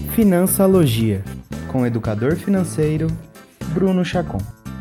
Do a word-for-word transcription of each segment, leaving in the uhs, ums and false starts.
Finançalogia, com o educador financeiro Bruno Chacon.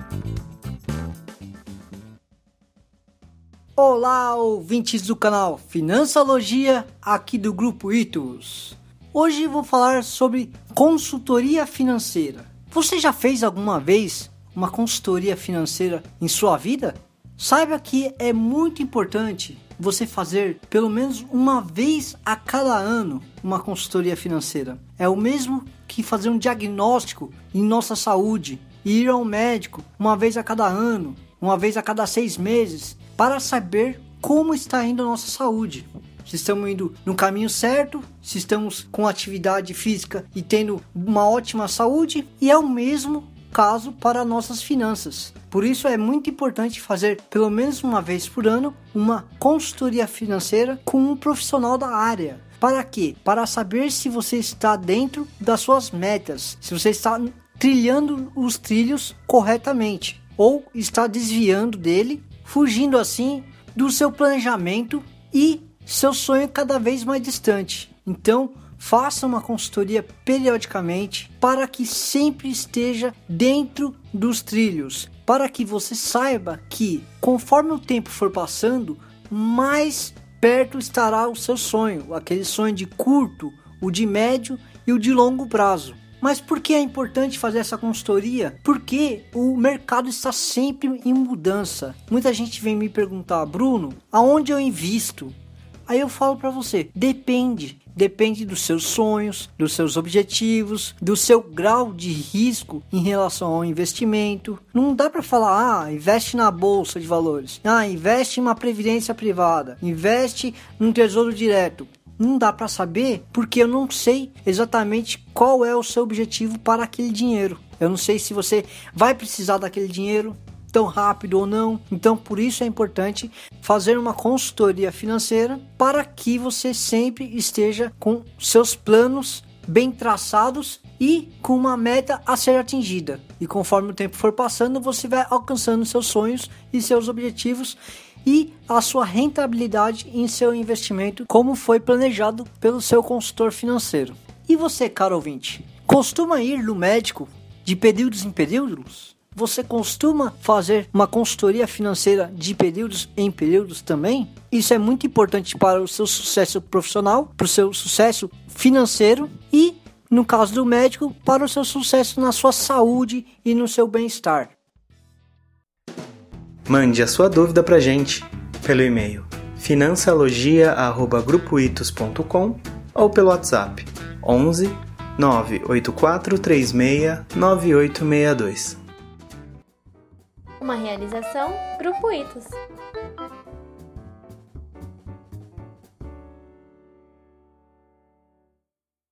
Olá, ouvintes do canal Finançalogia, aqui do Grupo Itus. Hoje vou falar sobre consultoria financeira. Você já fez alguma vez uma consultoria financeira em sua vida? Saiba que é muito importante você fazer pelo menos uma vez a cada ano uma consultoria financeira. É o mesmo que fazer um diagnóstico em nossa saúde e ir ao médico uma vez a cada ano, uma vez a cada seis meses, para saber como está indo a nossa saúde. Se estamos indo no caminho certo, se estamos com atividade física e tendo uma ótima saúde, e é o mesmo caso para nossas finanças. Por isso é muito importante fazer pelo menos uma vez por ano uma consultoria financeira com um profissional da área. Para quê? Para saber se você está dentro das suas metas, se você está trilhando os trilhos corretamente ou está desviando dele, fugindo assim do seu planejamento e seu sonho cada vez mais distante. Então, faça uma consultoria periodicamente para que sempre esteja dentro dos trilhos, para que você saiba que conforme o tempo for passando, mais perto estará o seu sonho, aquele sonho de curto, o de médio e o de longo prazo. Mas por que é importante fazer essa consultoria? Porque o mercado está sempre em mudança. Muita gente vem me perguntar: Bruno, aonde eu invisto? Aí eu falo para você, depende. Depende dos seus sonhos, dos seus objetivos, do seu grau de risco em relação ao investimento. Não dá para falar, ah, investe na bolsa de valores, ah, investe em uma previdência privada, investe num tesouro direto. Não dá para saber porque eu não sei exatamente qual é o seu objetivo para aquele dinheiro. Eu não sei se você vai precisar daquele dinheiro tão rápido ou não. Então, por isso é importante fazer uma consultoria financeira para que você sempre esteja com seus planos bem traçados e com uma meta a ser atingida. E conforme o tempo for passando, você vai alcançando seus sonhos e seus objetivos e a sua rentabilidade em seu investimento, como foi planejado pelo seu consultor financeiro. E você, caro ouvinte, costuma ir no médico de períodos em períodos? Você costuma fazer uma consultoria financeira de períodos em períodos também? Isso é muito importante para o seu sucesso profissional, para o seu sucesso financeiro e, no caso do médico, para o seu sucesso na sua saúde e no seu bem-estar. Mande a sua dúvida para a gente pelo e-mail finançalogia arroba grupo itus ponto com ou pelo WhatsApp onze nove oito quatro três seis nove oito seis dois. Uma realização Grupo Itus.